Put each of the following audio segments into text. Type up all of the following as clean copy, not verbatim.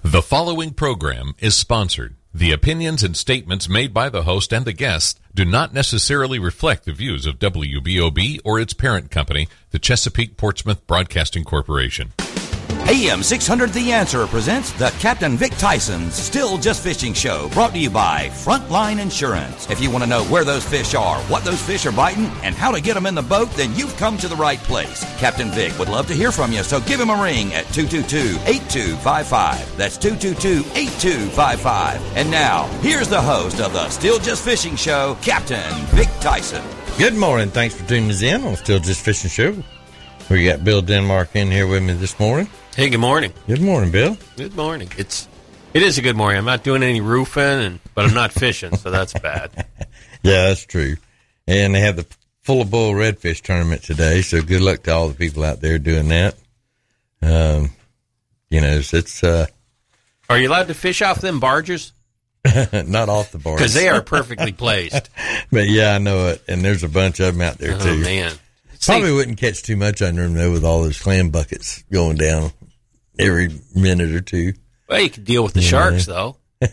The following program is sponsored. The opinions and statements made by the host and the guests do not necessarily reflect the views of WBOB or its parent company, the Chesapeake Portsmouth Broadcasting Corporation. AM 600 The Answer presents the Captain Vic Tyson's Still Just Fishing Show, brought to you by Frontline Insurance. If you want to know where those fish are, what those fish are biting, and how to get them in the boat, then you've come to the right place. Captain Vic would love to hear from you, so give him a ring at 222-8255. That's 222-8255. And now, here's the host of the Still Just Fishing Show, Captain Vic Tyson. Good morning. Thanks for tuning us in on Still Just Fishing Show. We got Bill Denmark in here with me this morning. Hey, good morning. Good morning, Bill. Good morning. It is a good morning. I'm not doing any roofing, but I'm not fishing, so that's bad. Yeah, that's true. And they have the Full of Bull Redfish tournament today, so good luck to all the people out there doing that. It's Are you allowed to fish off them barges? not off the barges. Because they are perfectly placed. But yeah, I know it. And there's a bunch of them out there, too. Oh, man. Probably wouldn't catch too much under them, though, with all those clam buckets going down every minute or two. Well, you can deal with the sharks, though.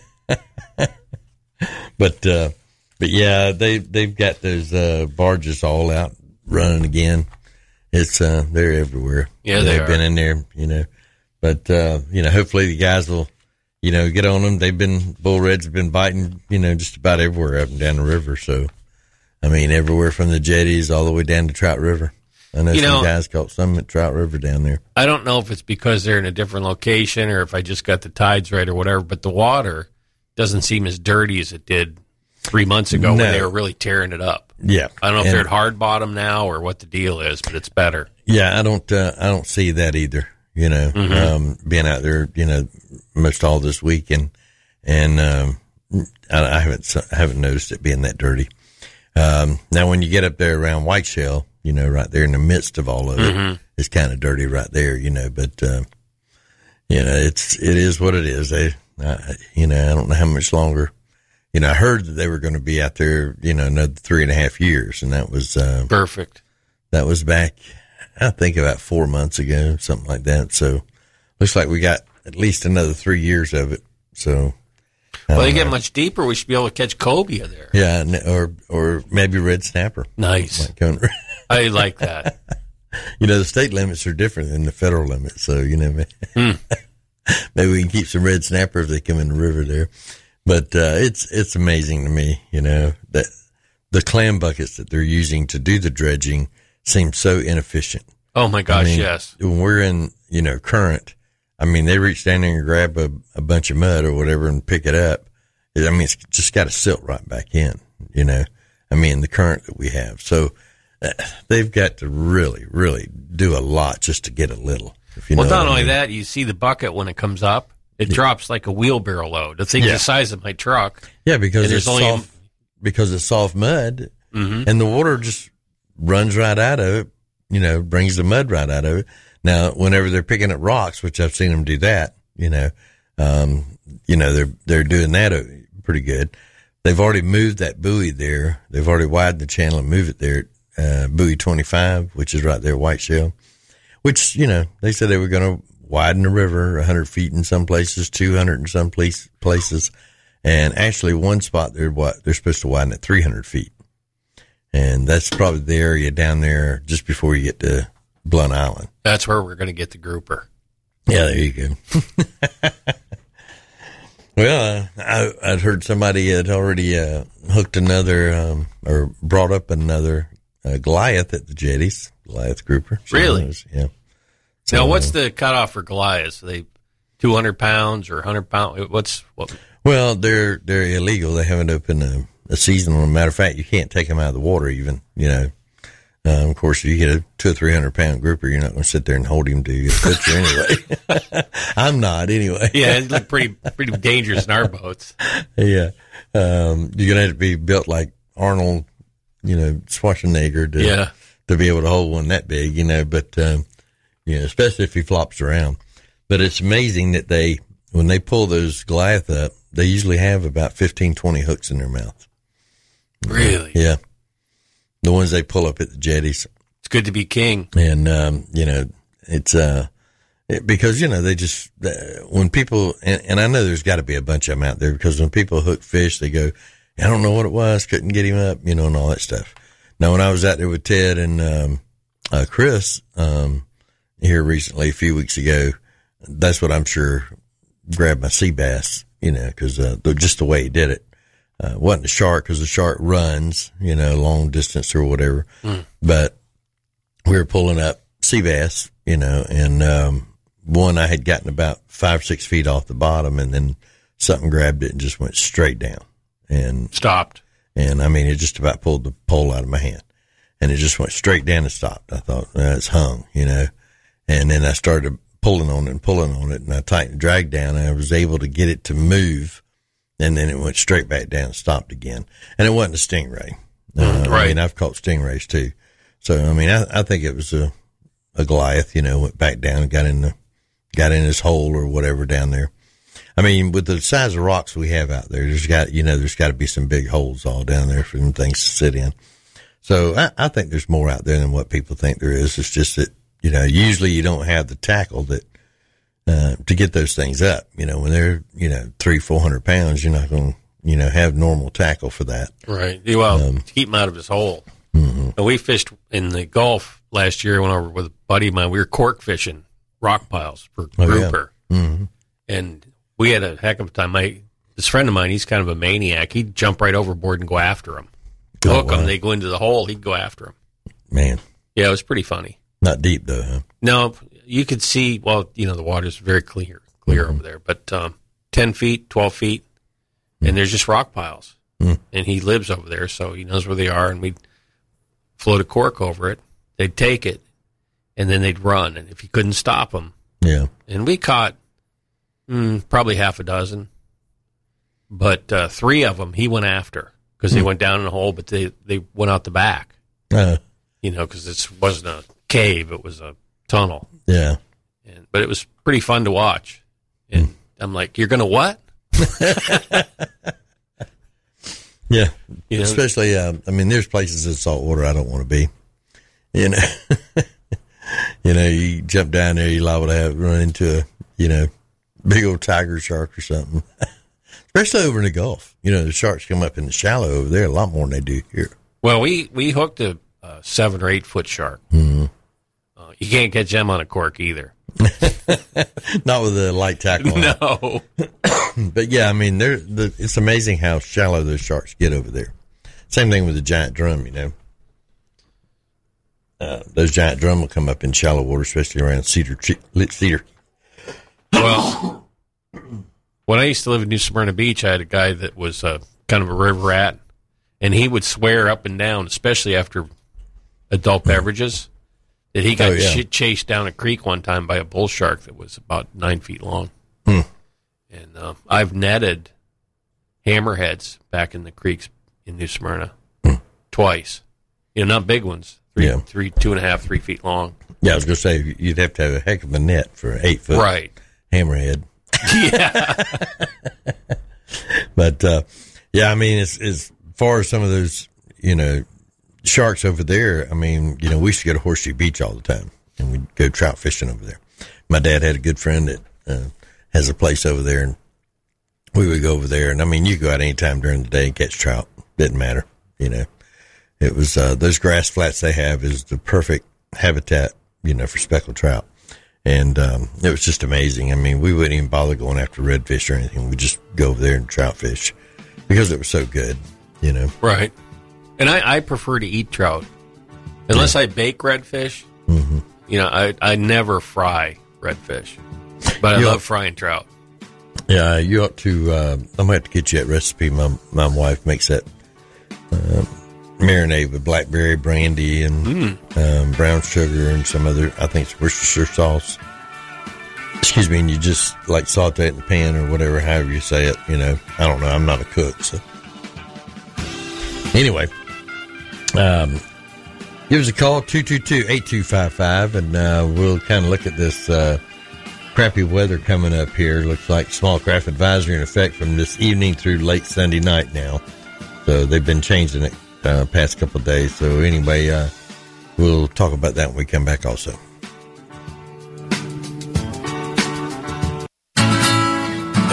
But yeah, they've got those barges all out running again. It's they're everywhere. Yeah, they've been in there, But hopefully the guys will, get on them. Bull reds have been biting, just about everywhere up and down the river. So, I mean, everywhere from the jetties all the way down to Trout River. I know some guys caught some at Trout River down there. I don't know if it's because they're in a different location or if I just got the tides right or whatever, but the water doesn't seem as dirty as it did 3 months ago when they were really tearing it up. Yeah. I don't know if they're at hard bottom now or what the deal is, but it's better. Yeah, I don't see that either, being out there, most all this week and I haven't noticed it being that dirty. Now when you get up there around Whiteshell, right there in the midst of all of it, it's kind of dirty right there, but, it is what it is. I don't know how much longer, I heard that they were going to be out there, another 3.5 years, and that was, perfect. That was back, I think about 4 months ago, something like that. So looks like we got at least another 3 years of it. So. Well, they get much deeper. We should be able to catch cobia there. Yeah, or maybe red snapper. Nice. I like that. The state limits are different than the federal limits, so maybe we can keep some red snapper if they come in the river there. But it's amazing to me, that the clam buckets that they're using to do the dredging seem so inefficient. Oh my gosh, yes. When we're in current. They reach down there and grab a bunch of mud or whatever and pick it up. It's just got to silt right back in, the current that we have. So they've got to really, really do a lot just to get a little. Well, not only that, you see the bucket when it comes up, it drops like a wheelbarrow load. The thing's the size of my truck. Yeah, because it's soft mud, and the water just runs right out of it, brings the mud right out of it. Now, whenever they're picking up rocks, which I've seen them do that, they're doing that pretty good. They've already moved that buoy there. They've already widened the channel and moved it there at buoy 25, which is right there, Whiteshell, which, they said they were going to widen the river 100 feet in some places, 200 in some places. And actually one spot they're supposed to widen it 300 feet. And that's probably the area down there just before you get to Blunt Island. That's where we're going to get the grouper. Yeah, there you go. Well, I'd heard somebody had already hooked another or brought up another Goliath at the jetties, Goliath grouper. Really? Yeah. So, now, what's the cutoff for Goliaths? Are they 200 pounds or 100 pounds? What? Well, they're illegal. They haven't opened a season on them. Matter of fact, you can't take them out of the water even, of course, if you get a 200 or 300 pound grouper, you're not going to sit there and hold him to your picture anyway. I'm not anyway. Yeah, it look pretty dangerous in our boats. Yeah. You're going to have to be built like Arnold, Schwarzenegger to be able to hold one that big, but, especially if he flops around. But it's amazing that when they pull those Goliath up, they usually have about 15, 20 hooks in their mouth. Really? Yeah. The ones they pull up at the jetties. It's good to be king. And, it's, Because, they just, when people, and I know there's got to be a bunch of them out there, because when people hook fish, they go, I don't know what it was, couldn't get him up, and all that stuff. Now, when I was out there with Ted and Chris here recently, a few weeks ago, that's what I'm sure grabbed my sea bass, because just the way he did it. Wasn't a shark, because the shark runs, long distance or whatever. But we were pulling up sea bass, and one I had gotten about 5 or 6 feet off the bottom, and then something grabbed it and just went straight down and stopped. And I mean, it just about pulled the pole out of my hand, and it just went straight down and stopped. I thought, it's hung, and then I started pulling on it, and I tightened the drag down, and I was able to get it to move, and then it went straight back down and stopped again. And it wasn't a stingray. Right. I mean, I've caught stingrays too. So, I mean, I think it was a Goliath, went back down and got in his hole or whatever down there. I mean, with the size of rocks we have out there, there's got to be some big holes all down there for them things to sit in. So I think there's more out there than what people think there is. It's just that, usually you don't have the tackle that, to get those things up. When they're, 300-400 pounds, you're not going to, have normal tackle for that. Right. Well, to keep him out of his hole. Mm-hmm. And we fished in the Gulf last year. I went over with a buddy of mine. We were cork fishing rock piles for grouper. Yeah. Mm-hmm. And we had a heck of a time. This friend of mine, he's kind of a maniac. He'd jump right overboard and go after them. Hook them. They go into the hole. He'd go after them. Man. Yeah, it was pretty funny. Not deep, though, huh? No, you could see, the water's very clear over there. But 10 feet, 12 feet, and there's just rock piles. And he lives over there, so he knows where they are. And we'd float a cork over it. They'd take it, and then they'd run. And if you couldn't stop them. Yeah. And we caught probably half a dozen. But 3 of them he went after because they went down in a hole, but they went out the back. Because this wasn't a cave, it was a tunnel. Yeah. But it was pretty fun to watch. And I'm like, you're going to what? Yeah. Especially, there's places in salt water I don't want to be. You jump down there, you're liable to run into a, big old tiger shark or something. Especially over in the Gulf. The sharks come up in the shallow over there a lot more than they do here. Well, we hooked a 7 or 8 foot shark. Mm-hmm. You can't catch them on a cork either. Not with a light tackle. No. But yeah, it's amazing how shallow those sharks get over there. Same thing with the giant drum, Those giant drum will come up in shallow water, especially around cedar. Well, when I used to live in New Smyrna Beach, I had a guy that was kind of a river rat, and he would swear up and down, especially after adult beverages, that he got chased down a creek one time by a bull shark that was about 9 feet long. And I've netted hammerheads back in the creeks in New Smyrna twice. Not big ones, 2.5, 3 feet long. Yeah, I was going to say, you'd have to have a heck of a net for 8 foot right. hammerhead. Yeah. But, as far as some of those, sharks over there, we used to go to Horseshoe Beach all the time, and we'd go trout fishing over there. My dad had a good friend that has a place over there, and we would go over there. And, you go out any time during the day and catch trout. Didn't matter, It was those grass flats they have is the perfect habitat, for speckled trout. And it was just amazing. We wouldn't even bother going after redfish or anything. We'd just go over there and trout fish because it was so good, Right. And I prefer to eat trout. Unless I bake redfish, I never fry redfish. But I love frying trout. Yeah, you ought to, I'm going to have to get you that recipe. My wife makes that marinade with blackberry brandy and brown sugar and some other, I think it's Worcestershire sauce. Excuse me, and you just like saute it in the pan or whatever, however you say it. I don't know. I'm not a cook, so. Anyway, give us a call, 222-8255, and we'll kind of look at this crappy weather coming up here. Looks like small craft advisory in effect from this evening through late Sunday night now. So they've been changing it past couple of days. So anyway, we'll talk about that when we come back also.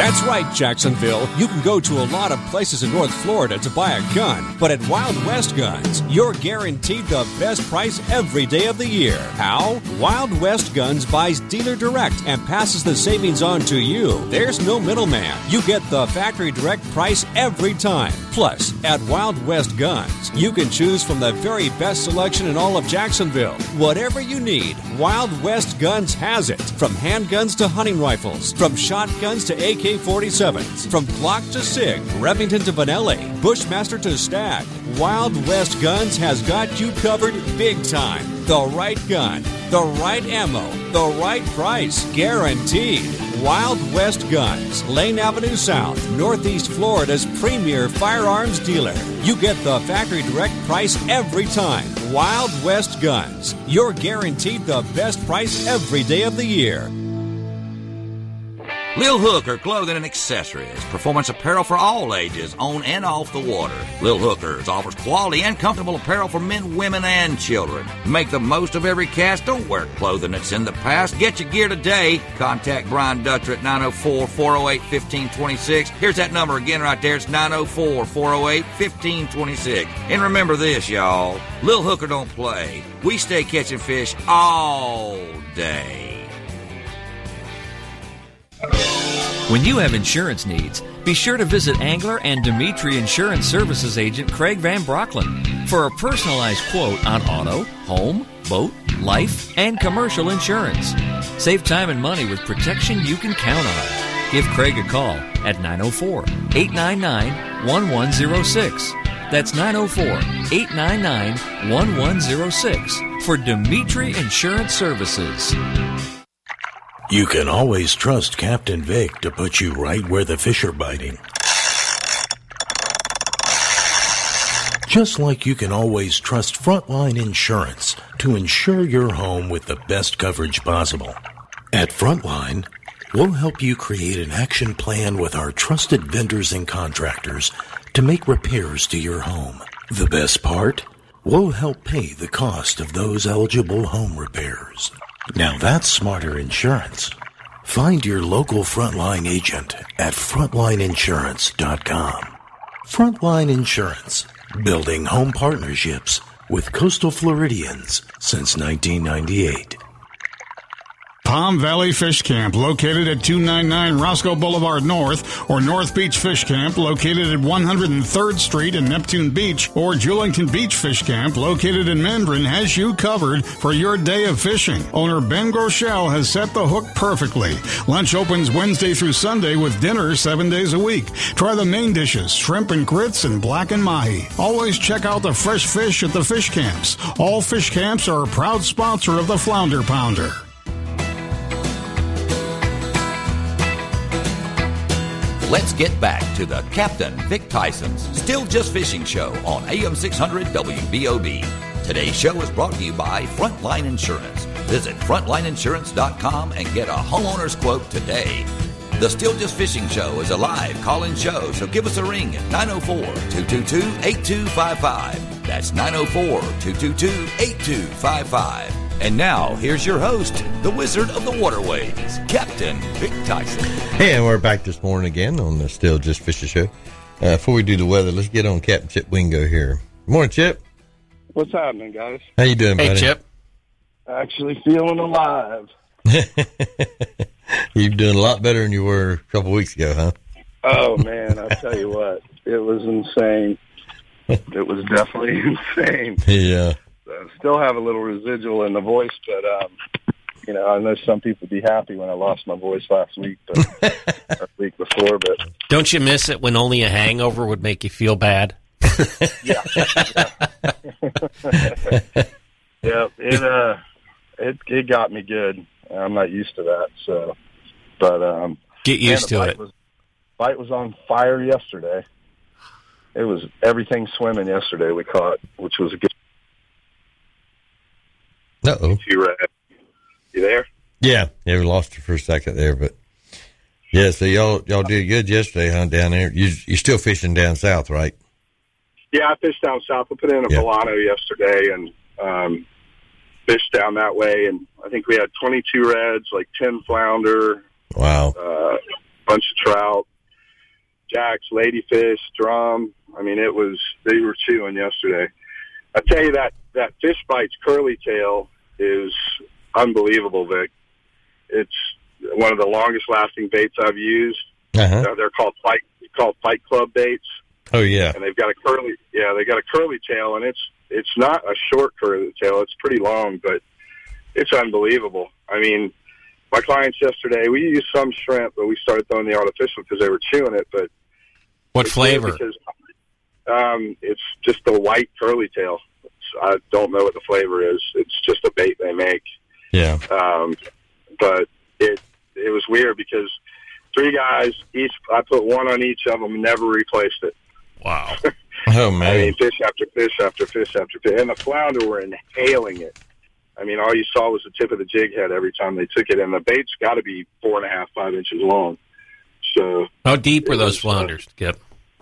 That's right, Jacksonville. You can go to a lot of places in North Florida to buy a gun, but at Wild West Guns, you're guaranteed the best price every day of the year. How? Wild West Guns buys dealer direct and passes the savings on to you. There's no middleman. You get the factory direct price every time. Plus, at Wild West Guns, you can choose from the very best selection in all of Jacksonville. Whatever you need, Wild West Guns has it. From handguns to hunting rifles, from shotguns to AK-47s, from Glock to SIG, Remington to Benelli, Bushmaster to Stag, Wild West Guns has got you covered big time. The right gun, the right ammo, the right price, guaranteed. Wild West Guns, Lane Avenue South, Northeast Florida's premier firearms dealer. You get the factory direct price every time. Wild West Guns, you're guaranteed the best price every day of the year. Lil Hooker Clothing and Accessories. Performance apparel for all ages, on and off the water. Lil Hookers offers quality and comfortable apparel for men, women, and children. Make the most of every cast. Don't wear clothing that's in the past. Get your gear today. Contact Brian Dutcher at 904-408-1526. Here's that number again right there. It's 904-408-1526. And remember this, y'all. Lil Hooker don't play. We stay catching fish all day. When you have insurance needs, be sure to visit Angler and Dimitri Insurance Services agent Craig Van Brocklin for a personalized quote on auto, home, boat, life, and commercial insurance. Save time and money with protection you can count on. Give Craig a call at 904-899-1106. That's 904-899-1106 for Dimitri Insurance Services. You can always trust Captain Vic to put you right where the fish are biting. Just like you can always trust Frontline Insurance to insure your home with the best coverage possible. At Frontline, we'll help you create an action plan with our trusted vendors and contractors to make repairs to your home. The best part? We'll help pay the cost of those eligible home repairs. Now that's smarter insurance. Find your local Frontline agent at frontlineinsurance.com. Frontline Insurance, building home partnerships with coastal Floridians since 1998. Palm Valley Fish Camp, located at 299 Roscoe Boulevard North, or North Beach Fish Camp, located at 103rd Street in Neptune Beach, or Julington Beach Fish Camp, located in Mendron, has you covered for your day of fishing. Owner Ben Groeschel has set the hook perfectly. Lunch opens Wednesday through Sunday with dinner 7 days a week. Try the main dishes, shrimp and grits and blackened mahi. Always check out the fresh fish at the fish camps. All fish camps are a proud sponsor of the Flounder Pounder. Let's get back to the Captain Vic Tyson's Still Just Fishing Show on AM 600 WBOB. Today's show is brought to you by Frontline Insurance. Visit frontlineinsurance.com and get a homeowner's quote today. The Still Just Fishing Show is a live call-in show, so give us a ring at 904-222-8255. That's 904-222-8255. And now, here's your host, the Wizard of the Waterways, Captain Vic Tyson. Hey, and we're back this morning again on the Still Just Fishing Show. Before we do the weather, let's get on Captain Chip Wingo here. Good morning, Chip. What's happening, guys? How you doing, buddy? Hey, Chip. Actually feeling alive. You're doing a lot better than you were a couple weeks ago, huh? Oh, man, I'll tell you what. It was insane. It was definitely insane. Yeah. I still have a little residual in the voice, but, I know some people be happy when I lost my voice last week, but or week before. But don't you miss it when only a hangover would make you feel bad? Yeah. Yeah, it got me good. I'm not used to that, so. But get used to it. Bite was on fire yesterday. It was everything swimming yesterday we caught, which was a good. Uh-oh. You there? Yeah, we lost you for a second there, but yeah. So y'all did good yesterday, huh? Down there, you're still fishing down south, right? Yeah, I fished down south. I put in a Bolano yesterday and fished down that way, and I think we had 22 reds, like 10 flounder. Wow. bunch of trout, jacks, ladyfish, drum. I mean, they were chewing yesterday. I tell you that fish bites curly tail is unbelievable, Vic. It's one of the longest lasting baits I've used. They're called Fight Club baits. Oh yeah, and they've got a curly tail, and it's not a short curly tail. It's pretty long, but it's unbelievable. I mean, my clients yesterday, we used some shrimp, but we started throwing the artificial because they were chewing it. But what flavor? Because, it's just a white curly tail. I don't know what the flavor is. It's just a bait they make. Yeah. But it was weird because 3 guys each. I put one on each of them, never replaced it. Wow. Oh man. I mean, fish after fish after fish after fish, and the flounder were inhaling it. I mean, all you saw was the tip of the jig head every time they took it, and the bait's got to be 4.5, 5 inches long. So, how deep were those flounders, Kip?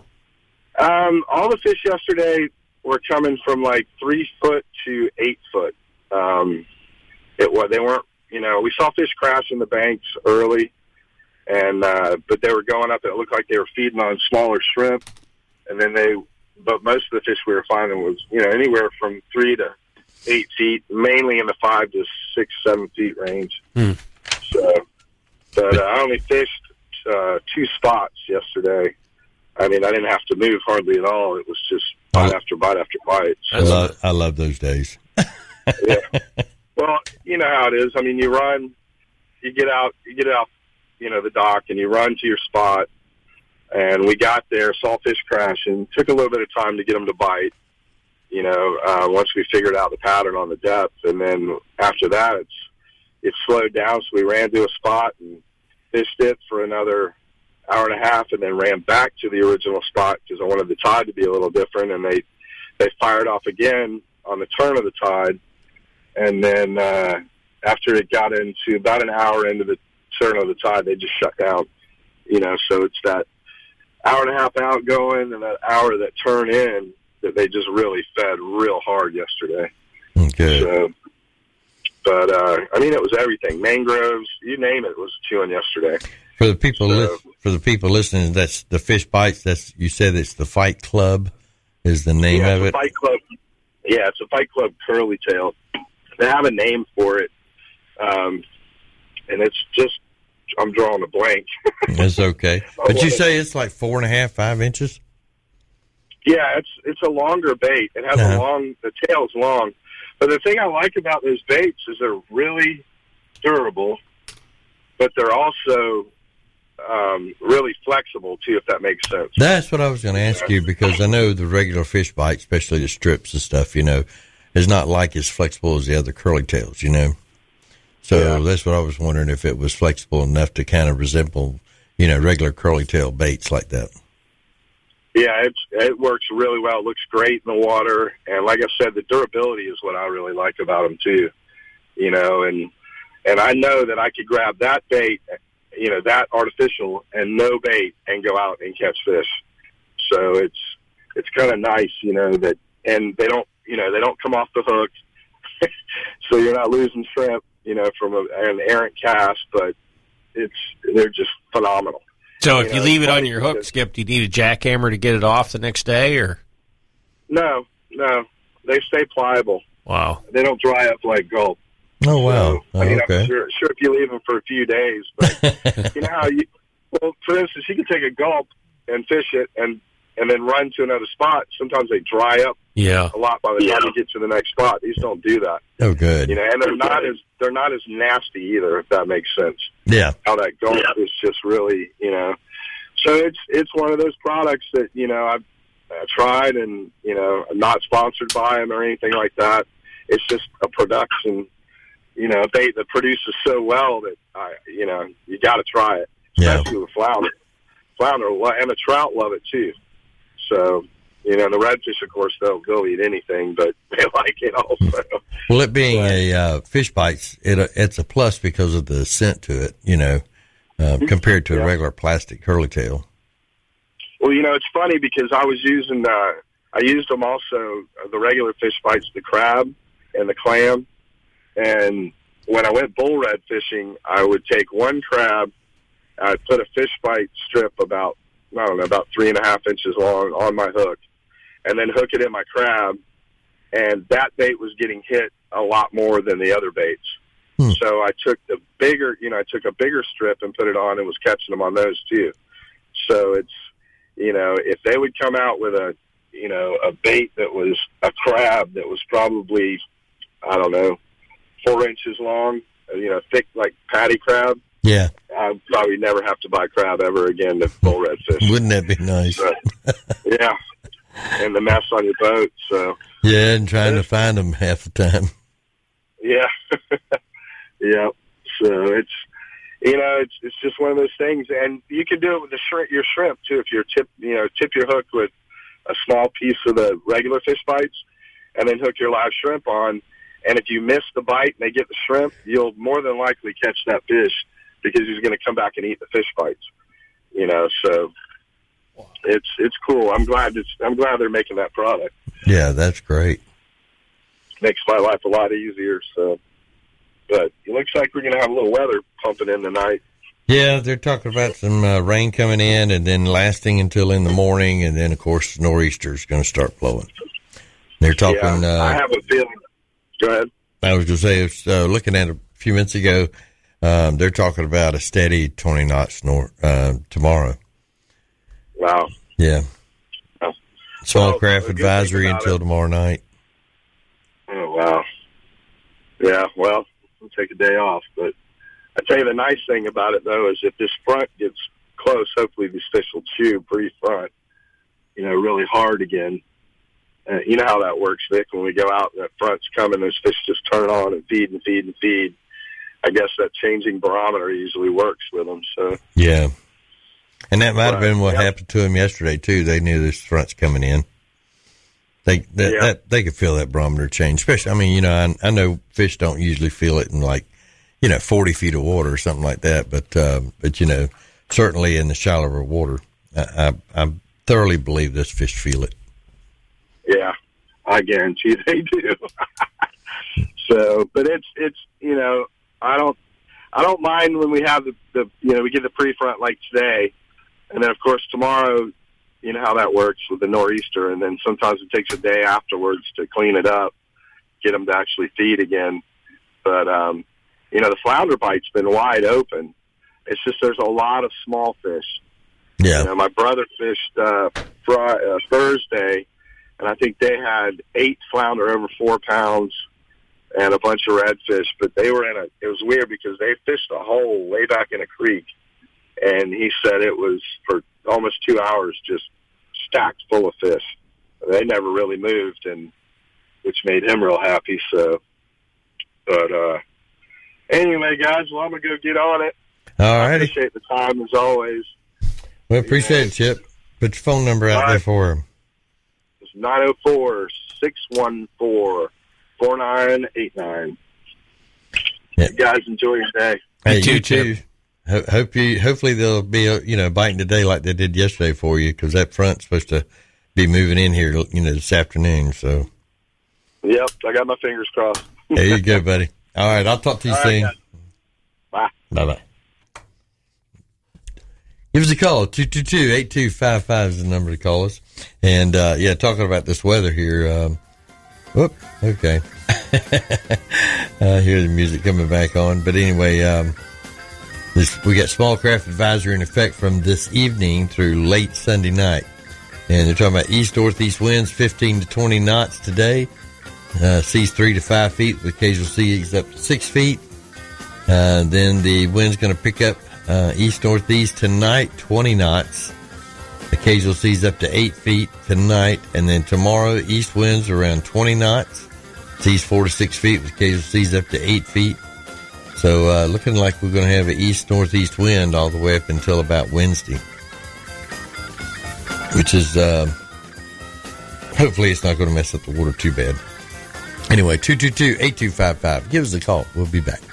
All the fish yesterday were coming from like 3 foot to 8 foot. They weren't, we saw fish crash in the banks early, and but they were going up. It looked like they were feeding on smaller shrimp, and then but most of the fish we were finding was, anywhere from 3 to 8 feet, mainly in the 5 to 6, 7 feet range. So, but I only fished 2 spots yesterday. I mean, I didn't have to move hardly at all. It was just bite after bite after bite. So, I love those days. Yeah. Well, you know how it is. I mean, you get out, the dock, and you run to your spot. And we got there, saw fish crashing. Took a little bit of time to get them to bite. Once we figured out the pattern on the depth, and then after that, it slowed down. So we ran to a spot and fished it for another hour and a half, and then ran back to the original spot because I wanted the tide to be a little different. And they fired off again on the turn of the tide, and then after it got into about an hour into the turn of the tide, they just shut down. So it's that hour and a half outgoing and that hour that turn in that they just really fed real hard yesterday. Okay. So, but I mean, it was everything. Mangroves, you name it, was chewing yesterday. For the people listening, that's the fish bites. You said it's the Fight Club is the name of it. Fight Club. Yeah, it's a Fight Club curly tail. They have a name for it, and it's just, I'm drawing a blank. That's okay. But you say it's like 4.5, 5 inches? Yeah, it's a longer bait. It has the tail's long. But the thing I like about those baits is they're really durable, but they're also really flexible too, if that makes sense. That's what I was going to ask you, because I know the regular fish bite, especially the strips and stuff, is not like as flexible as the other curly tails, So that's what I was wondering, if it was flexible enough to kind of resemble, regular curly tail baits like that. Yeah, it works really well. It looks great in the water. And like I said, the durability is what I really like about them too, and I know that I could grab that bait, that artificial and no bait and go out and catch fish. So it's kind of nice, that, and they don't come off the hook. So you're not losing shrimp, from an errant cast, but they're just phenomenal. So if you leave it on your hook, Skip, do you need a jackhammer to get it off the next day, or? No, they stay pliable. Wow. They don't dry up like gulp. Oh wow! So, okay. I'm sure if you leave them for a few days, but how for instance, you can take a gulp and fish it, and then run to another spot. Sometimes they dry up a lot by the time you get to the next spot. These don't do that. Oh, good. And they're not as nasty either, if that makes sense. Yeah. How that gulp is just really, So it's one of those products that I've tried, and I'm not sponsored by them or anything like that. It's just a production, a bait that produces so well that you got to try it, especially with flounder, and the trout love it too. So, the redfish, of course, they'll eat anything, but they like it also. Well, it being a fish bites, it's a plus because of the scent to it, compared to a regular plastic curly tail. Well, it's funny because I used them also, the regular fish bites, the crab and the clam. And when I went bull red fishing, I would take one crab I put a fish bite strip about 3.5 inches long on my hook, and then hook it in my crab. And that bait was getting hit a lot more than the other baits. So I took a bigger strip and put it on and was catching them on those too. So it's, if they would come out with a bait that was a crab that was probably, 4 inches long, thick like patty crab. Yeah. I'd probably never have to buy crab ever again to bull redfish. Wouldn't that be nice? Yeah. And the mess on your boat. So. Yeah, and trying to find them half the time. Yeah. Yeah. So it's just one of those things, and you can do it with your shrimp too. If you're tip your hook with a small piece of the regular fish bites, and then hook your live shrimp on. And if you miss the bite and they get the shrimp, you'll more than likely catch that fish because he's going to come back and eat the fish bites. So it's cool. I'm glad they're making that product. Yeah, that's great. Makes my life a lot easier. So, but it looks like we're going to have a little weather pumping in tonight. Yeah, they're talking about some rain coming in and then lasting until in the morning, and then of course nor'easter is going to start blowing. They're talking. I have a feeling. Go ahead. I was going to say, looking at it a few minutes ago, they're talking about a steady 20 knots tomorrow. Wow. Yeah. Oh. Small craft advisory until tomorrow night. Oh, wow. Yeah, well, we'll take a day off. But I tell you, the nice thing about it, though, is if this front gets close, hopefully these fish will chew pre-front, really hard again. You know how that works, Vic. When we go out and that front's coming, those fish just turn on and feed and feed and feed. I guess that changing barometer usually works with them. So yeah, and that might have been what happened to them yesterday too. They knew this front's coming in. They could feel that barometer change. Especially, I know fish don't usually feel it in 40 feet of water or something like that. But certainly in the shallower water, I thoroughly believe this fish feel it. Yeah, I guarantee they do. So, but it's I don't mind when we have the we get the pre-front like today, and then of course tomorrow, you know how that works with the nor'easter, and then sometimes it takes a day afterwards to clean it up, get them to actually feed again. But the flounder bite's been wide open. It's just there's a lot of small fish. Yeah, my brother fished Thursday. And I think they had 8 flounder over 4 pounds and a bunch of redfish. But they were it was weird because they fished a hole way back in a creek. And he said it was for almost 2 hours just stacked full of fish. They never really moved, which made him real happy. So, but anyway, guys, well, I'm going to go get on it. All right. I appreciate the time as always. We appreciate it, Chip. Put your phone number out there for him. 904-614-4989. Yeah. You guys enjoy your day. Hey, you too. Hopefully they'll be, biting today like they did yesterday for you, because that front's supposed to be moving in here, this afternoon. So. Yep, I got my fingers crossed. There you go, buddy. All right, I'll talk to you soon. Guys. Bye. Bye-bye. Give us a call. 222-8255 is the number to call us. And, talking about this weather here. Okay. I hear the music coming back on. But anyway, we got small craft advisory in effect from this evening through late Sunday night. And they're talking about east-northeast winds, 15 to 20 knots today. Seas 3 to 5 feet with occasional seas up to 6 feet. Then the wind's going to pick up east-northeast tonight, 20 knots. Occasional seas up to 8 feet tonight. And then tomorrow, east winds around 20 knots. Seas 4 to 6 feet with occasional seas up to 8 feet. So looking like we're going to have an east-northeast wind all the way up until about Wednesday. Which is, hopefully it's not going to mess up the water too bad. Anyway, 222-8255. Give us a call. We'll be back.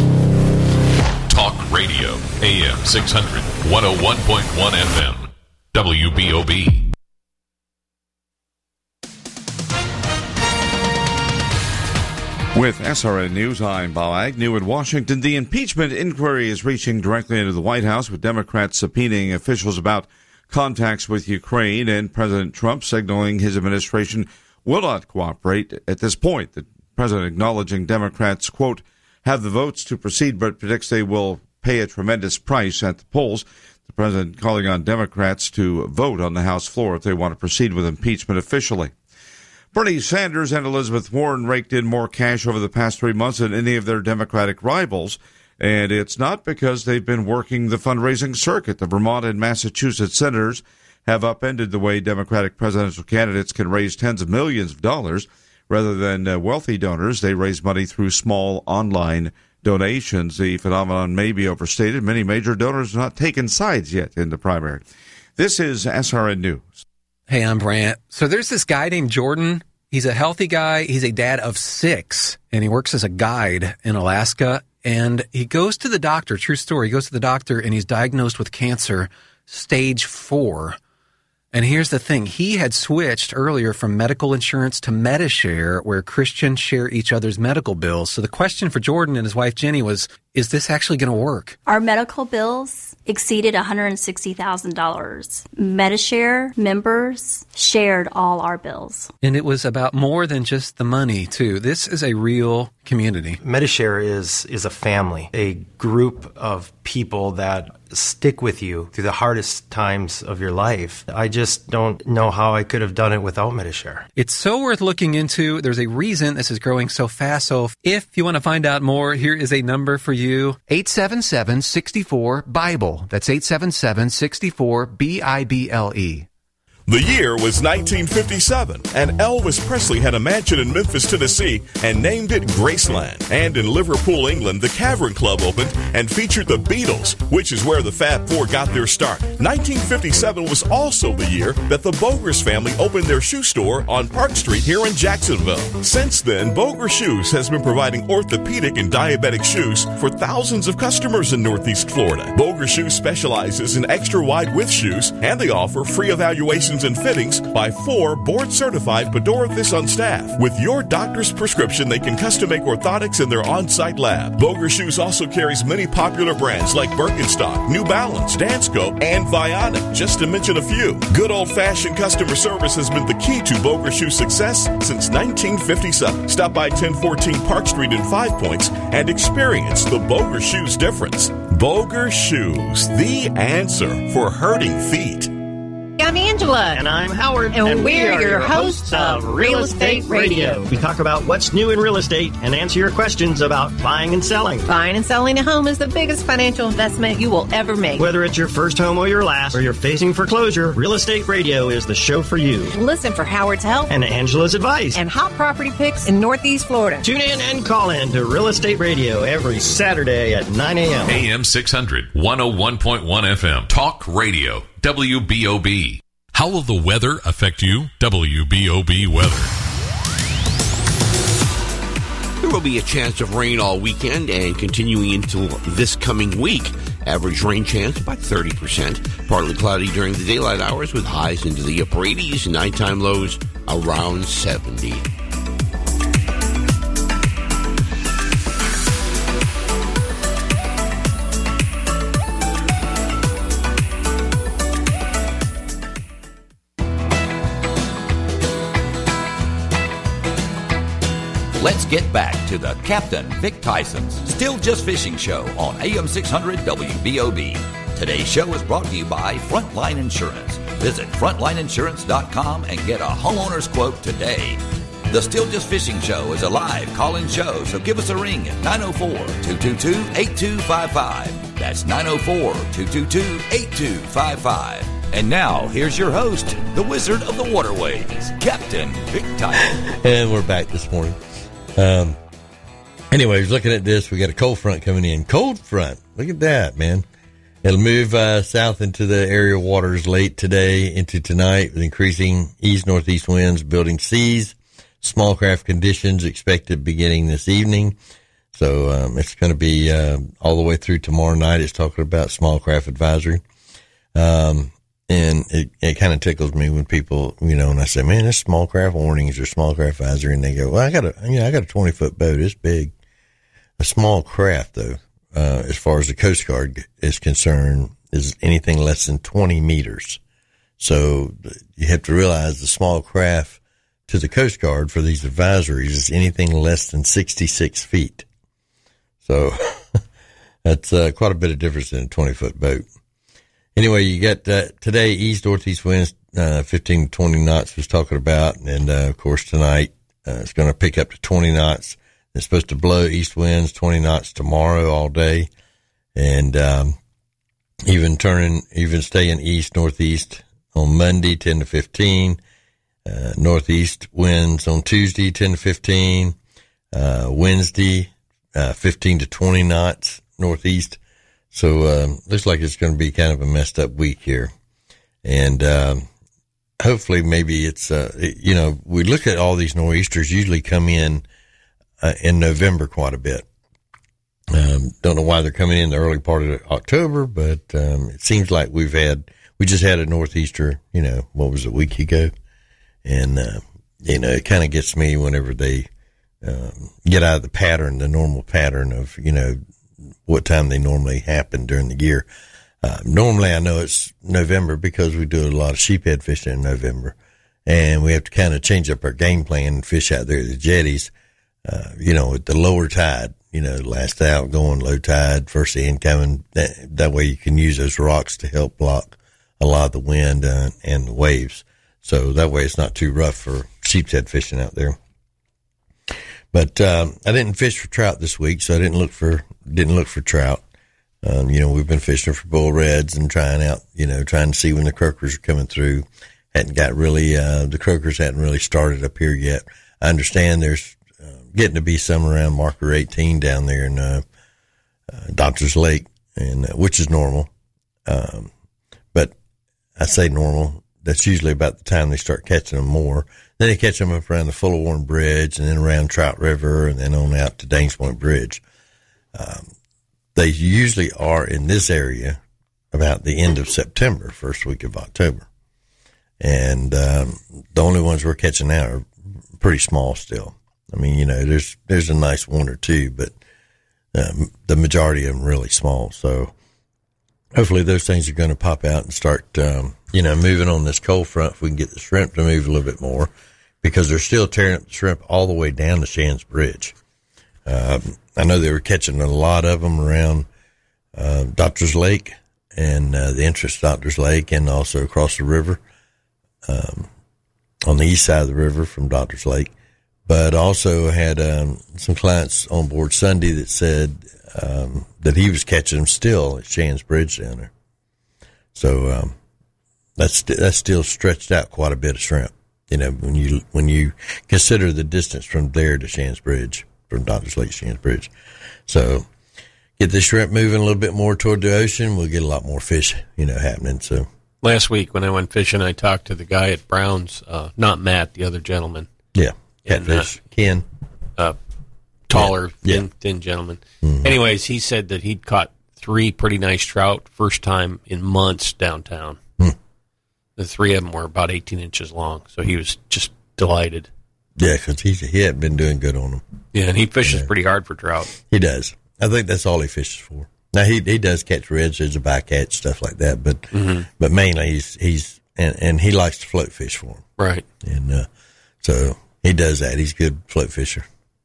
Talk Radio, AM 600, 101.1 FM. WBOB. With SRN News, I'm Bob Agnew in Washington. The impeachment inquiry is reaching directly into the White House, with Democrats subpoenaing officials about contacts with Ukraine, and President Trump signaling his administration will not cooperate at this point. The president acknowledging Democrats, quote, have the votes to proceed, but predicts they will pay a tremendous price at the polls. The president calling on Democrats to vote on the House floor if they want to proceed with impeachment officially. Bernie Sanders and Elizabeth Warren raked in more cash over the past 3 months than any of their Democratic rivals, and it's not because they've been working the fundraising circuit. The Vermont and Massachusetts senators have upended the way Democratic presidential candidates can raise tens of millions of dollars. Rather than wealthy donors, they raise money through small online donations. The phenomenon may be overstated. Many major donors have not taken sides yet in the primary. This is SRN News. Hey, I'm Brant. So there's this guy named Jordan. He's a healthy guy. He's a dad of 6, and he works as a guide in Alaska. And he goes to the doctor, true story, he goes to the doctor, and he's diagnosed with cancer, stage 4. And here's the thing. He had switched earlier from medical insurance to Medi-Share, where Christians share each other's medical bills. So the question for Jordan and his wife Jenny was, is this actually going to work? Our medical bills exceeded $160,000. Medi-Share members shared all our bills. And it was about more than just the money, too. This is a real community. Medi-Share is a family, a group of people that stick with you through the hardest times of your life. I just don't know how I could have done it without Medi-Share. It's so worth looking into. There's a reason this is growing so fast. So if you want to find out more, here is a number for you. 877-64-BIBLE. That's 877-64-BIBLE. The year was 1957, and Elvis Presley had a mansion in Memphis, Tennessee, and named it Graceland. And in Liverpool, England, the Cavern Club opened and featured the Beatles, which is where the Fab Four got their start. 1957 was also the year that the Boger's family opened their shoe store on Park Street here in Jacksonville. Since then, Boger Shoes has been providing orthopedic and diabetic shoes for thousands of customers in Northeast Florida. Boger Shoes specializes in extra wide width shoes, and they offer free evaluations and fittings by 4 board-certified podologists on staff. With your doctor's prescription, they can custom-make orthotics in their on-site lab. Boger Shoes also carries many popular brands like Birkenstock, New Balance, Dansko, and Vionic, just to mention a few. Good old-fashioned customer service has been the key to Boger Shoes' success since 1957. Stop by 1014 Park Street in 5 Points and experience the Boger Shoes difference. Boger Shoes, the answer for hurting feet. I'm Angela. And I'm Howard. And we're your hosts of Real Estate Radio. We talk about what's new in real estate and answer your questions about buying and selling. Buying and selling a home is the biggest financial investment you will ever make. Whether it's your first home or your last, or you're facing foreclosure, Real Estate Radio is the show for you. Listen for Howard's help and Angela's advice and hot property picks in Northeast Florida. Tune in and call in to Real Estate Radio every Saturday at 9 a.m. AM 600, 101.1 FM. Talk Radio. WBOB. How will the weather affect you? WBOB weather. There will be a chance of rain all weekend and continuing into this coming week. Average rain chance about 30%. Partly cloudy during the daylight hours with highs into the upper 80s. Nighttime lows around 70. Let's get back to the Captain Vic Tyson's Still Just Fishing Show on AM 600 WBOB. Today's show is brought to you by Frontline Insurance. Visit frontlineinsurance.com and get a homeowner's quote today. The Still Just Fishing Show is a live call-in show, so give us a ring at 904-222-8255. That's 904-222-8255. And now, here's your host, the Wizard of the Waterways, Captain Vic Tyson. And we're back this morning. Anyways, looking at this, we got a cold front coming in. Cold front. Look at that, man. It'll move south into the area waters late today into tonight with increasing east-northeast winds, building seas. Small craft conditions expected beginning this evening. So it's going to be all the way through tomorrow night. It's talking about small craft advisory. And it kind of tickles me when people, you know, and I say, man, there's small craft warnings or small craft advisory. And they go, well, I got a 20-foot boat. It's big. A small craft, though, as far as the Coast Guard is concerned, is anything less than 20 meters. So you have to realize the small craft to the Coast Guard for these advisories is anything less than 66 feet. So that's quite a bit of difference in a 20-foot boat. Anyway, you got today east-northeast winds, 15 to 20 knots was talking about. And, of course, tonight it's going to pick up to 20 knots. It's supposed to blow east winds 20 knots tomorrow all day. And even staying east-northeast on Monday, 10 to 15. Northeast winds on Tuesday, 10 to 15. Wednesday, 15 to 20 knots northeast. So, looks like it's going to be kind of a messed up week here. And, hopefully maybe it's, we look at all these nor'easters usually come in November quite a bit. Don't know why they're coming in the early part of October, but, it seems like we just had a northeaster, what was it, a week ago? And, it kind of gets me whenever they, get out of the normal pattern of, what time they normally happen during the year. Normally I know it's November because we do a lot of sheephead fishing in November, and we have to kind of change up our game plan and fish out there at the jetties, at the lower tide, last outgoing, low tide, first incoming. That way you can use those rocks to help block a lot of the wind and the waves. So that way it's not too rough for sheephead fishing out there. But I didn't fish for trout this week, so I didn't look for trout. We've been fishing for bull reds and trying to see when the croakers are coming through. The croakers hadn't really started up here yet. I understand there's getting to be some around marker 18 down there in Doctor's Lake, and which is normal. But I say normal. That's usually about the time they start catching them more. Then they catch them up around the Fullerwarn Bridge and then around Trout River and then on out to Danes Point Bridge. They usually are in this area about the end of September, first week of October. And the only ones we're catching now are pretty small still. I mean, there's a nice one or two, but the majority of them really small. So hopefully those things are going to pop out and start, moving on this cold front if we can get the shrimp to move a little bit more, because they're still tearing up the shrimp all the way down to Shands Bridge. I know they were catching a lot of them around Doctor's Lake and the entrance to Doctor's Lake, and also across the river on the east side of the river from Doctor's Lake. But also had some clients on board Sunday that said that he was catching them still at Shands Bridge down there. So that's still stretched out quite a bit of shrimp. When you consider the distance from there to Shands Bridge, from Doctor's Lake to Shands Bridge. So get the shrimp moving a little bit more toward the ocean, we'll get a lot more fish, happening. So last week when I went fishing, I talked to the guy at Brown's, not Matt, the other gentleman. Yeah. Catfish. Ken. Taller, thin gentleman. Mm-hmm. Anyways, he said that he'd caught 3 pretty nice trout first time in months downtown. The 3 of them were about 18 inches long, so he was just delighted. Yeah, because he hadn't been doing good on them. Yeah, and he fishes pretty hard for trout. He does. I think that's all he fishes for. Now he does catch reds, there's a bycatch, stuff like that, but mainly he's he likes to float fish for them. Right. And so he does that. He's a good float fisher.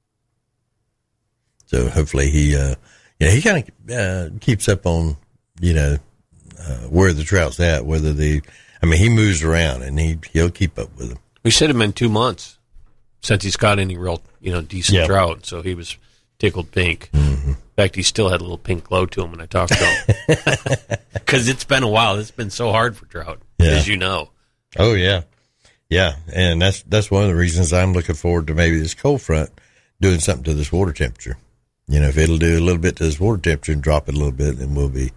So hopefully he kind of keeps up on where the trout's at, he moves around and he'll keep up with them. We set him in 2 months since he's caught any real, decent trout. So he was tickled pink. Mm-hmm. In fact, he still had a little pink glow to him when I talked to him. Because it's been a while. It's been so hard for trout, as you know. Oh, yeah. Yeah, and that's one of the reasons I'm looking forward to maybe this cold front doing something to this water temperature. If it'll do a little bit to this water temperature and drop it a little bit, then we'll be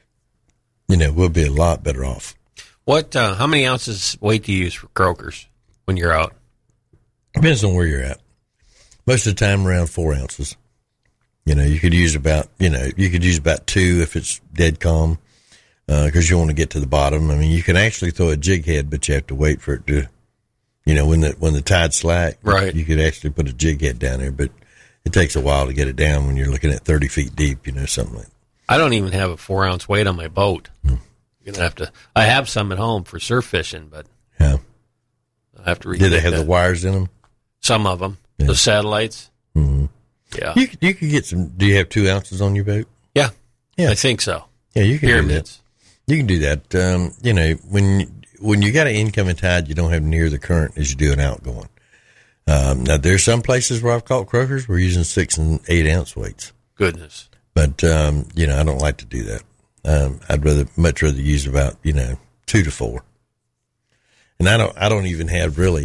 a lot better off. How many ounces weight do you use for croakers when you're out? Depends on where you're at. Most of the time around 4 ounces. You could use about 2 if it's dead calm. because you want to get to the bottom. I mean, you can actually throw a jig head, but you have to wait for it to, when the tide's slack, right? You could actually put a jig head down there, but it takes a while to get it down when you're looking at 30 feet deep, something like that. I don't even have a 4-ounce weight on my boat. You're gonna have to. I have some at home for surf fishing, but yeah, I have to. Do they have the wires in them? Some of them, the satellites. Mm-hmm. Yeah, you could get some. Do you have 2 ounces on your boat? Yeah, I think so. Yeah, you can Pyramids. do that. You can do that. When you got an incoming tide, you don't have near the current as you do an outgoing. Now there's some places where I've caught croakers. We're using 6 and 8 ounce weights. Goodness. But I don't like to do that. I'd much rather use about 2 to 4. And I don't even have really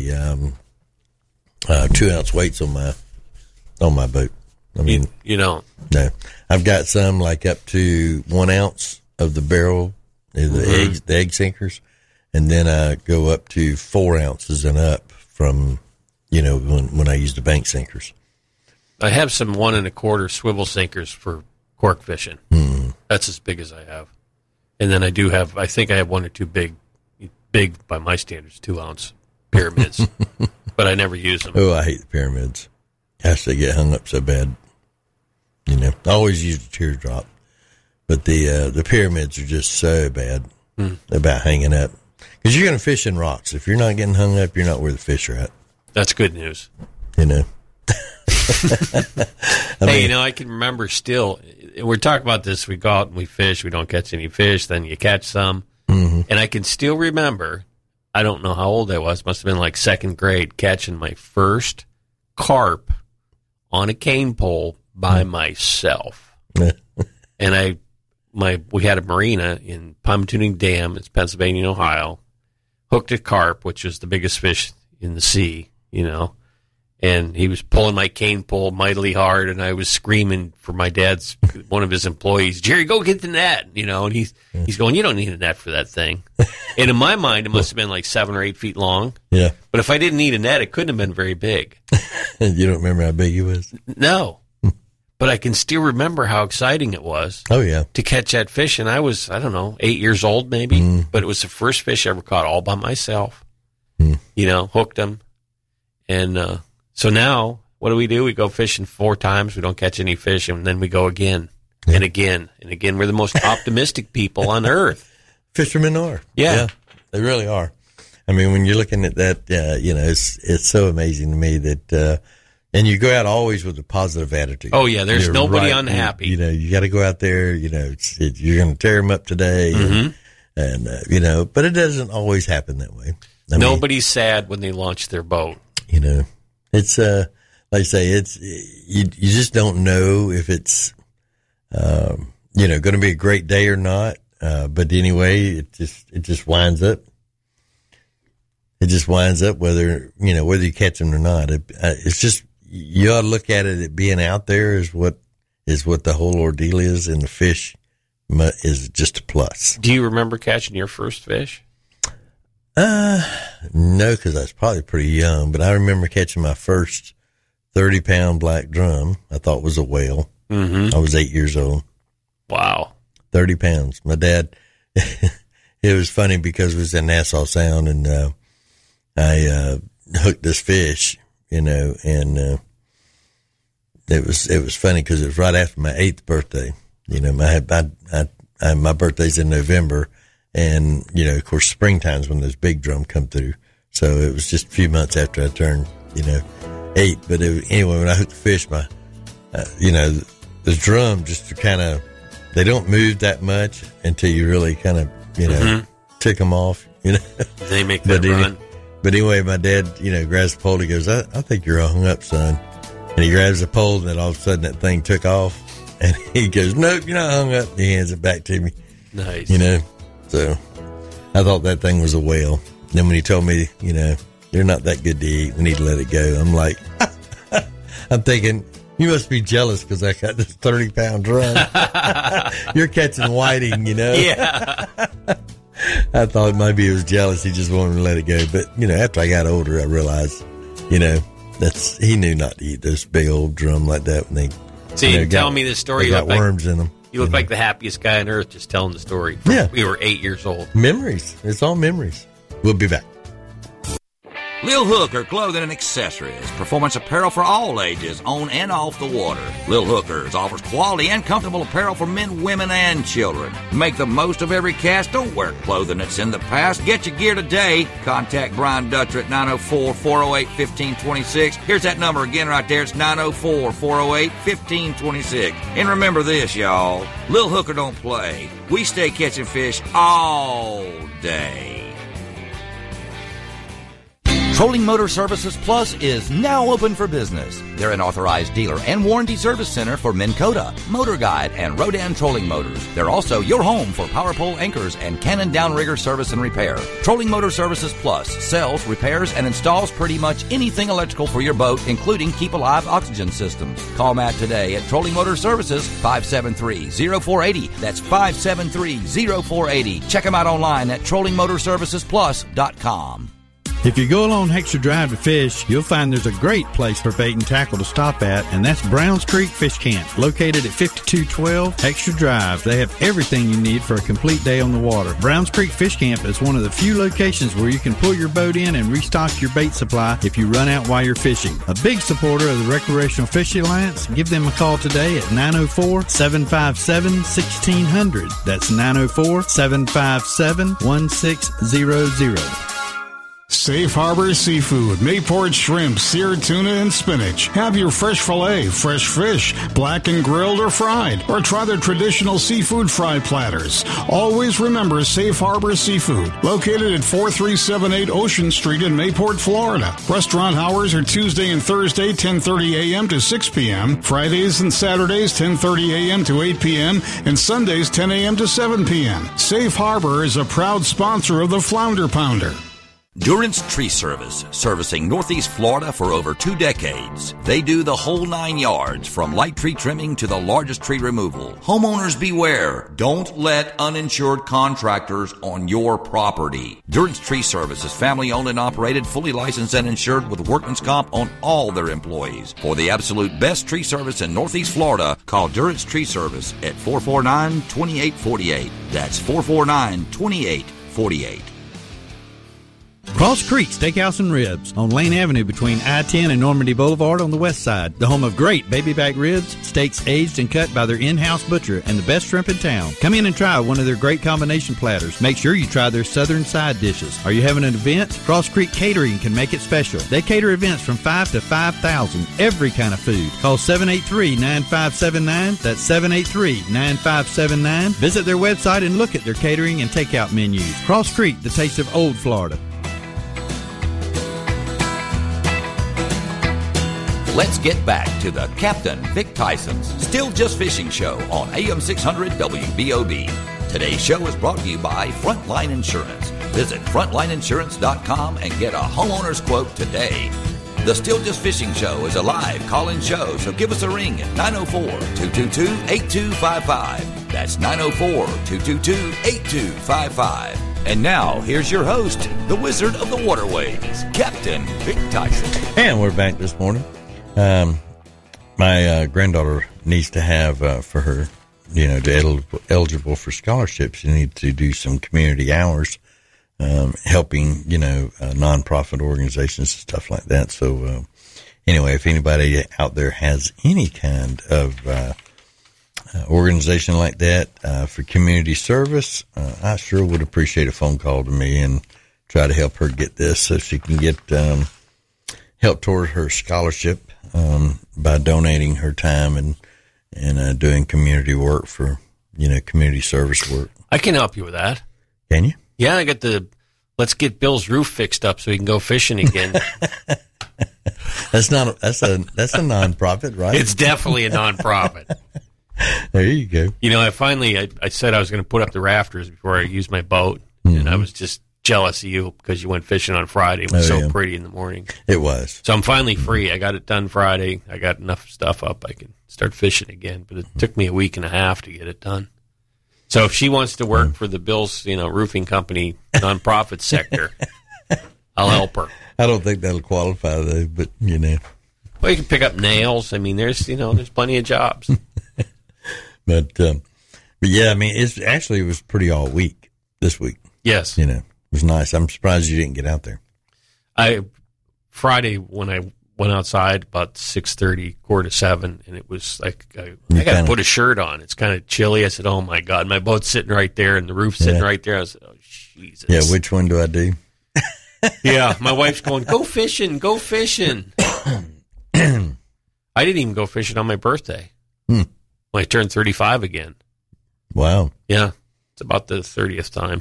2 ounce weights on my boat. I mean, you don't. No, I've got some like up to 1 ounce of the barrel, the egg sinkers, and then I go up to 4 ounces and up from when I use the bank sinkers. I have some 1 1/4 swivel sinkers for cork fishing. That's as big as I have. And then I think I have 1 or 2 big by my standards, 2 ounce pyramids, but I never use them. Oh, I hate the pyramids. Gosh, they get hung up so bad. I always use the teardrop, but the pyramids are just so bad about hanging up. Because you're going to fish in rocks. If you're not getting hung up, you're not where the fish are at. That's good news. I I can remember still, we're talking about this, we go out and we fish, we don't catch any fish, then you catch some. And I can still remember, I don't know how old I was, must have been like 2nd grade, catching my first carp on a cane pole by myself. And we had a marina in Pomatuning Dam, it's Pennsylvania, Ohio, hooked a carp, which was the biggest fish in the sea, and he was pulling my cane pole mightily hard, and I was screaming for my dad's, one of his employees, Jerry, go get the net, and he's going, you don't need a net for that thing. And in my mind, it must have been like 7 or 8 feet long. Yeah. But if I didn't need a net, it couldn't have been very big. You don't remember how big he was? No. But I can still remember how exciting it was. Oh, yeah. To catch that fish. And I was, 8 years old maybe. But it was the first fish I ever caught all by myself. Hooked him. And so now, what do? We go fishing 4 times. We don't catch any fish. And then we go again and again and again. We're the most optimistic people on earth. Fishermen are. Yeah. They really are. I mean, when you're looking at that, it's so amazing to me that, and you go out always with a positive attitude. Oh, yeah. There's nobody unhappy. You got to go out there, you're going to tear them up today. And but it doesn't always happen that way. Nobody's sad when they launch their boat. It's, like I say, you just don't know if it's, going to be a great day or not. But anyway, it just winds up. It just winds up whether you catch them or not. It's just, you ought to look at it being out there is what the whole ordeal is, and the fish is just a plus. Do you remember catching your first fish? No, because I was probably pretty young, but I remember catching my first 30-pound black drum. I thought was a whale. I was 8 years old. Wow. 30 pounds. My dad, it was funny because it was in Nassau Sound, and I hooked this fish, and it was funny because it was right after my 8th birthday. My birthday's in November, and of course springtime's when those big drum come through. So it was just a few months after I turned 8. But anyway, when I hooked the fish, the drum just kind of, they don't move that much until you really kind of tick them off. They make that run. But anyway, my dad, grabs the pole. He goes, I think you're hung up, son. And he grabs the pole, and then all of a sudden that thing took off. And he goes, nope, you're not hung up. And he hands it back to me. Nice. So I thought that thing was a whale. Then when he told me, you're not that good to eat, we need to let it go, I'm like, I'm thinking, you must be jealous because I got this 30-pound drum. You're catching whiting, Yeah. I thought maybe he was jealous. He just wanted to let it go. But, after I got older, I realized, he knew not to eat those big old drum like that when they, tell me the story. They got worms in them. You look like the happiest guy on earth just telling the story. We were 8 years old. Memories. It's all memories. We'll be back. Lil Hooker Clothing and Accessories. Performance apparel for all ages, on and off the water. Lil Hookers offers quality and comfortable apparel for men, women, and children. Make the most of every cast. Don't wear clothing that's in the past. Get your gear today. Contact Brian Dutcher at 904-408-1526. Here's that number again right there. It's 904-408-1526. And remember this, y'all. Lil Hooker don't play. We stay catching fish all day. Trolling Motor Services Plus is now open for business. They're an authorized dealer and warranty service center for Minn Kota, Motor Guide, and Rodan trolling motors. They're also your home for power pole anchors and cannon downrigger service and repair. Trolling Motor Services Plus sells, repairs, and installs pretty much anything electrical for your boat, including Keep Alive oxygen systems. Call Matt today at Trolling Motor Services, 573-0480. That's 573-0480. Check them out online at trollingmotorservicesplus.com. If you go along Heckscher Drive to fish, you'll find there's a great place for bait and tackle to stop at, and that's Browns Creek Fish Camp, located at 5212 Heckscher Drive. They have everything you need for a complete day on the water. Browns Creek Fish Camp is one of the few locations where you can pull your boat in and restock your bait supply if you run out while you're fishing. A big supporter of the Recreational Fishing Alliance, give them a call today at 904-757-1600. That's 904-757-1600. Safe Harbor Seafood, Mayport shrimp, seared tuna, and spinach. Have your fresh filet, fresh fish, black and grilled or fried, or try their traditional seafood fry platters. Always remember Safe Harbor Seafood, located at 4378 Ocean Street in Mayport, Florida. Restaurant hours are Tuesday and Thursday, 10:30 a.m. to 6 p.m., Fridays and Saturdays, 10:30 a.m. to 8 p.m., and Sundays, 10 a.m. to 7 p.m. Safe Harbor is a proud sponsor of the Flounder Pounder. Durance Tree Service, servicing Northeast Florida for over 2 decades. They do the whole 9 yards, from light tree trimming to the largest tree removal. Homeowners beware. Don't let uninsured contractors on your property. Durance Tree Service is family owned and operated, fully licensed and insured with workman's comp on all their employees. For the absolute best tree service in Northeast Florida, call Durance Tree Service at 449-2848. That's 449-2848. Cross Creek Steakhouse and Ribs on Lane Avenue between I-10 and Normandy Boulevard on the west side. The home of great baby back ribs, steaks aged and cut by their in-house butcher, and the best shrimp in town. Come in and try one of their great combination platters. Make sure you try their southern side dishes. Are you having an event? Cross Creek Catering can make it special. They cater events from 5 to 5,000, every kind of food. Call 783-9579. That's 783-9579. Visit their website and look at their catering and takeout menus. Cross Creek, the taste of old Florida. Let's get back to the Captain Vic Tyson's Still Just Fishing Show on AM 600 WBOB. Today's show is brought to you by Frontline Insurance. Visit frontlineinsurance.com and get a homeowner's quote today. The Still Just Fishing Show is a live call-in show, so give us a ring at 904-222-8255. That's 904-222-8255. And now, here's your host, the Wizard of the Waterways, Captain Vic Tyson. And we're back this morning. My granddaughter needs to have, for her, to eligible for scholarships, you need to do some community hours, helping, nonprofit organizations and stuff like that. So, anyway, if anybody out there has any kind of, organization like that, for community service, I sure would appreciate a phone call to me and try to help her get this so she can get, help toward her scholarship, by donating her time and doing community work for, community service work. I can help you with that. Can you? Yeah, I got let's get Bill's roof fixed up so he can go fishing again. That's a nonprofit, right? It's definitely a nonprofit. There you go. I said I was going to put up the rafters before I used my boat, and I was just jealous of you because you went fishing on Friday. It was so pretty in the morning. It was. So I'm finally free. I got it done Friday. I got enough stuff up. I can start fishing again, but it took me a week and a half to get it done. So if she wants to work for the Bill's, roofing company nonprofit sector, I'll help her. I don't think that'll qualify though, but Well, you can pick up nails. I mean, there's plenty of jobs. But But yeah, I mean, it was pretty all week this week. Yes. It was nice. I'm surprised you didn't get out there. Friday when I went outside about 6:30, 6:45, and it was like I got to put a shirt on. It's kind of chilly. I said, "Oh my God, my boat's sitting right there, and the roof's sitting right there." I was, "Oh Jesus!" Yeah, which one do I do? Yeah, my wife's going, "Go fishing, go fishing." I didn't even go fishing on my birthday. When I turned 35 again. Wow. Yeah, it's about the 30th time.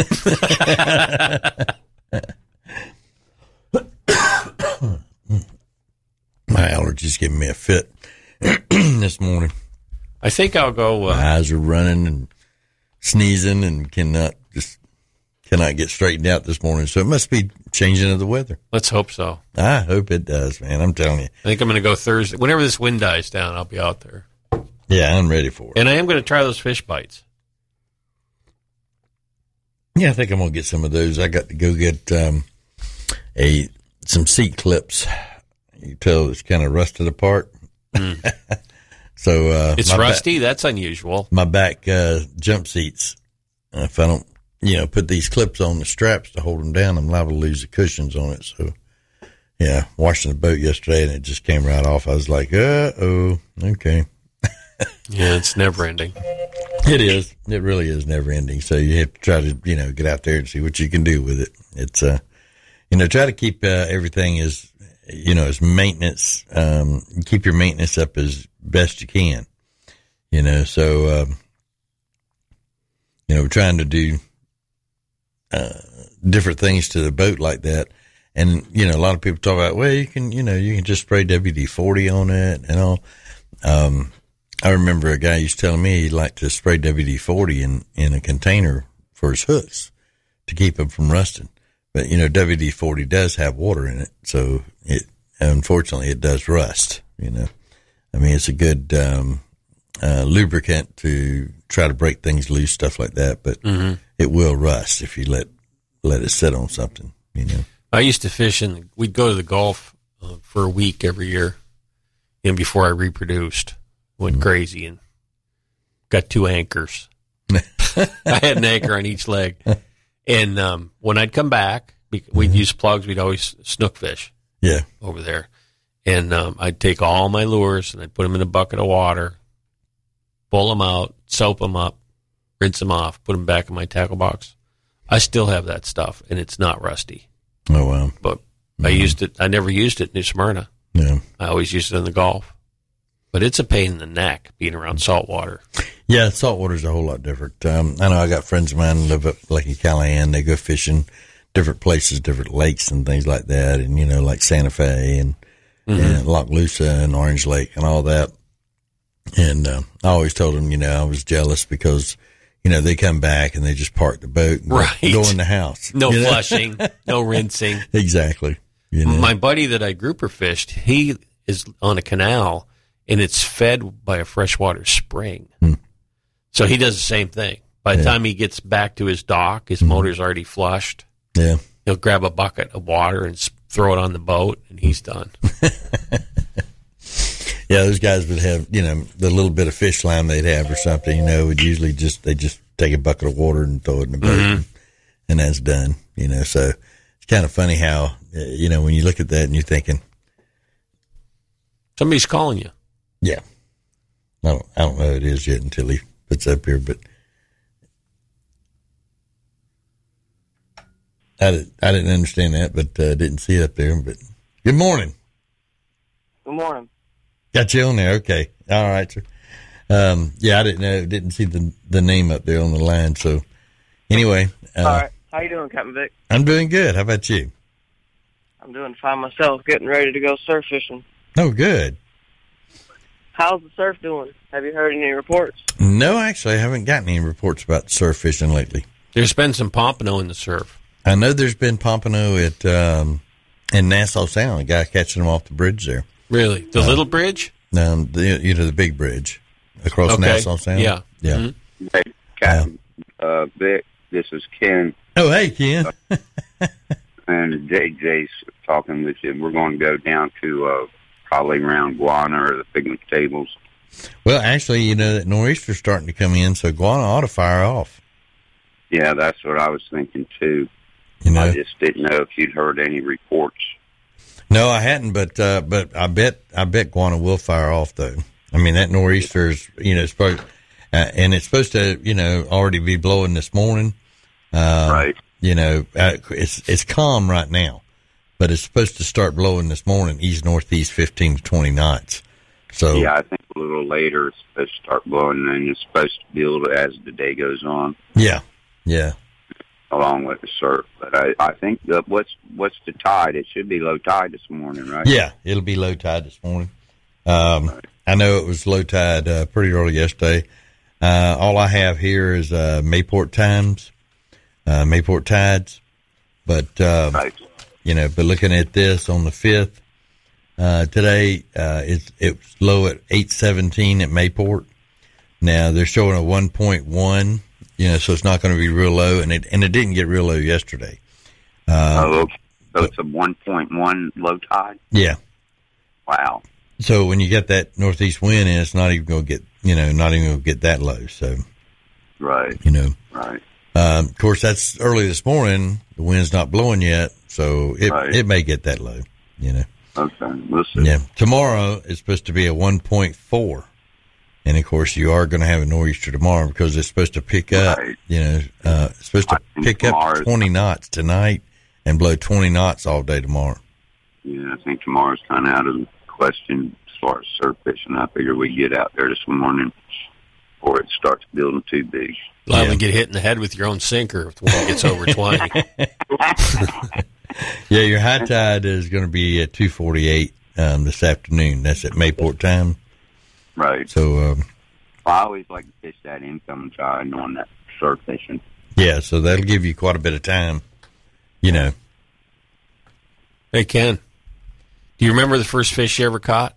My allergies giving me a fit this morning. I think I'll go. My eyes are running and sneezing and cannot get straightened out this morning. So it must be changing of the weather. Let's hope so. I hope it does, man. I'm telling you. I think I'm going to go Thursday. Whenever this wind dies down, I'll be out there. Yeah, I'm ready for it. And I am going to try those fish bites. Yeah, I think I'm going to get some of those. I got to go get some seat clips. You can tell it's kind of rusted apart. So it's rusty? That's unusual. My back jump seats, if I don't put these clips on the straps to hold them down, I'm liable to lose the cushions on it. So, yeah, washing the boat yesterday and it just came right off. I was like, okay. Yeah, it's never ending. It is. It really is never ending. So you have to try to, get out there and see what you can do with it. It's, try to keep everything as maintenance, keep your maintenance up as best you can, so, we're trying to do, different things to the boat like that. And, a lot of people talk about, well, you can just spray WD-40 on it and all. I remember a guy used to tell me he'd like to spray WD-40 in a container for his hooks to keep them from rusting. But, WD-40 does have water in it. So unfortunately it does rust, I mean, it's a good, lubricant to try to break things loose, stuff like that. But it will rust if you let it sit on something, I used to fish we'd go to the Gulf for a week every year. Before I reproduced, went crazy and got 2 anchors. I had an anchor on each leg. And when I'd come back, we'd use plugs. We'd always snook fish over there. And I'd take all my lures and I'd put them in a bucket of water, pull them out, soap them up, rinse them off, put them back in my tackle box. I still have that stuff, and it's not rusty. Oh, wow. But I used it. I never used it in New Smyrna. Yeah. I always used it in the Gulf. But it's a pain in the neck being around salt water. Yeah, salt water's a whole lot different. I know I got friends of mine who live up like in Callahan. They go fishing different places, different lakes and things like that. And, like Santa Fe and Loch Lusa and Orange Lake and all that. And I always told them, I was jealous because, they come back and they just park the boat and go in the house. No flushing, no rinsing. Exactly. My buddy that I grouper fished, he is on a canal and it's fed by a freshwater spring. So he does the same thing. By the time he gets back to his dock, his motor's already flushed. Yeah. He'll grab a bucket of water and throw it on the boat and he's done. Yeah, those guys would have, the little bit of fish line they'd have or something, would usually they just take a bucket of water and throw it in the boat and that's done, so it's kind of funny how, when you look at that and you're thinking. Somebody's calling you. Yeah. I don't know who it is yet until he puts up here, but I didn't understand that, but didn't see it up there, but good morning. Good morning. Got you on there. Okay. All right, sir. Yeah, I didn't see the name up there on the line. So anyway. All right. How you doing, Captain Vic? I'm doing good. How about you? I'm doing fine myself, getting ready to go surf fishing. Oh, good. How's the surf doing? Have you heard any reports? No, actually, I haven't gotten any reports about surf fishing lately. There's been some pompano in the surf. I know there's been pompano in Nassau Sound, a guy catching them off the bridge there. Really? The little bridge? The big bridge across Nassau Sound. Yeah. Yeah. Mm-hmm. Hey, Captain Vic, this is Ken. Oh, hey, Ken. And JJ's talking with you. We're going to go down to probably around Guana or the picnic tables. Well, actually, that nor'easter's starting to come in, so Guana ought to fire off. Yeah, that's what I was thinking too. I just didn't know if you'd heard any reports. No, I hadn't, but I bet Guana will fire off though. I mean, that nor'easter is, supposed, and it's supposed to, already be blowing this morning. Right. It's calm right now, but it's supposed to start blowing this morning, east northeast, 15 to 20 knots. So yeah, I think a little later it's supposed to start blowing, and it's supposed to build as the day goes on. Yeah. Along with the surf, but I think what's the tide? It should be low tide this morning, right? Yeah, it'll be low tide this morning. I know it was low tide pretty early yesterday. All I have here is Mayport tides, but but looking at this on the 5th today, it was low at 8:17 at Mayport. Now they're showing a 1.1. So it's not going to be real low, and it didn't get real low yesterday. So it's a 1.1 low tide? Yeah. Wow. So when you get that northeast wind, and it's not even going to get, that low. So. Right. Right. Of course, that's early this morning. The wind's not blowing yet, so it may get that low. Okay. We'll see. Yeah. Tomorrow it's supposed to be a 1.4. And of course, you are going to have a nor'easter tomorrow because it's supposed to pick up. Right. It's supposed to pick up 20 knots tonight and blow 20 knots all day tomorrow. Yeah, I think tomorrow's kind of out of the question as far as surf fishing. I figure we get out there this morning before it starts building too big. Likely get hit in the head with your own sinker if the wind gets over 20. Yeah, your high tide is going to be at 2:48 this afternoon. That's at Mayport time. Right. So, I always like to fish that income tide on that surf fishing. Yeah, so that'll give you quite a bit of time, Hey, Ken, do you remember the first fish you ever caught?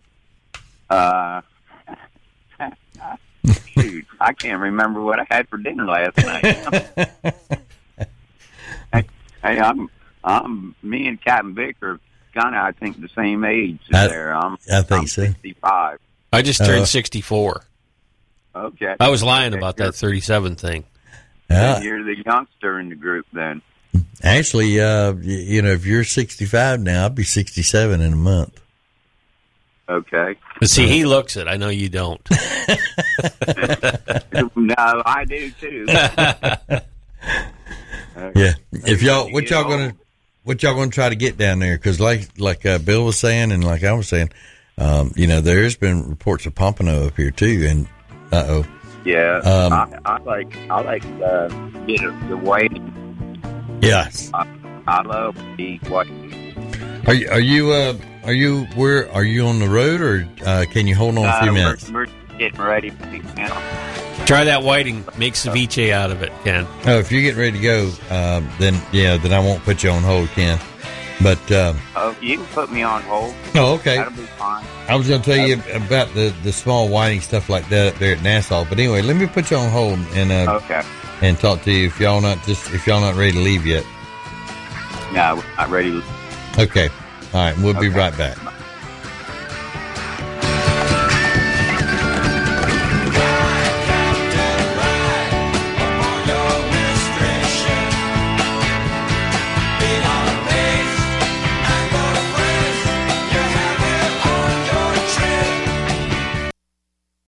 Shoot, I can't remember what I had for dinner last night. Me and Captain Vic are kind of, I think, the same age there. I think I'm so. 65. I just turned 64. Okay. I was lying about that 37 thing. You're the youngster in the group then. Actually, if you're 65 now, I'll be 67 in a month. Okay. But see, he looks it. I know you don't. No, I do too. Yeah. What y'all gonna try to get down there? Because like Bill was saying, and like I was saying, there's been reports of pompano up here too, and yeah, I like get the white. Yes, I love the white. Are you where are you on the road, or can you hold on a few minutes? We're getting ready now. Try that whiting. Make ceviche out of it, Ken. Oh, if you're getting ready to go, then I won't put you on hold, Ken. But you can put me on hold. Oh, okay. That'll be fine. I was going to tell you about the small whiting stuff like that up there at Nassau. But anyway, let me put you on hold and okay, and talk to you if y'all not ready to leave yet. No, I'm ready. Okay. All right. We'll be right back.